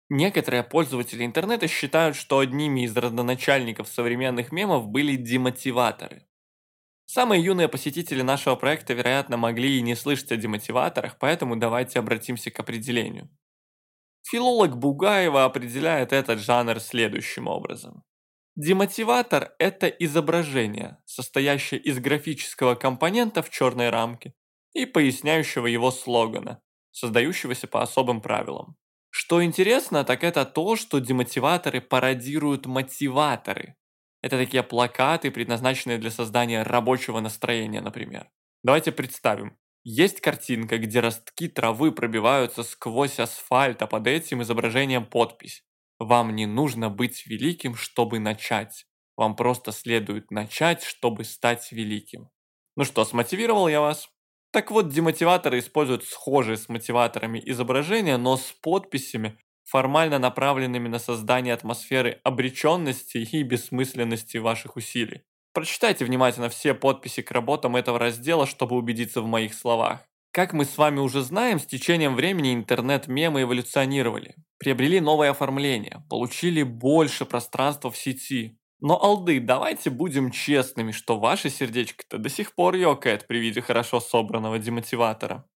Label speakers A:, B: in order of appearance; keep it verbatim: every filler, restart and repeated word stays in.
A: Некоторые пользователи интернета считают, что одними из родоначальников современных мемов были демотиваторы. Самые юные посетители нашего проекта, вероятно, могли и не слышать о демотиваторах, поэтому давайте обратимся к определению. Филолог Бугаева определяет этот жанр следующим образом. Демотиватор – это изображение, состоящее из графического компонента в черной рамке и поясняющего его слогана, создающегося по особым правилам. Что интересно, так это то, что демотиваторы пародируют мотиваторы. Это такие плакаты, предназначенные для создания рабочего настроения, например. Давайте представим. Есть картинка, где ростки травы пробиваются сквозь асфальт, а под этим изображением подпись. Вам не нужно быть великим, чтобы начать. Вам просто следует начать, чтобы стать великим. Ну что, смотивировал я вас? Так вот, демотиваторы используют схожие с мотиваторами изображения, но с подписями, формально направленными на создание атмосферы обреченности и бессмысленности ваших усилий. Прочитайте внимательно все подписи к работам этого раздела, чтобы убедиться в моих словах. Как мы с вами уже знаем, с течением времени интернет-мемы эволюционировали, приобрели новое оформление, получили больше пространства в сети. Но, алды, давайте будем честными, что ваше сердечко-то до сих пор ёкает при виде хорошо собранного демотиватора.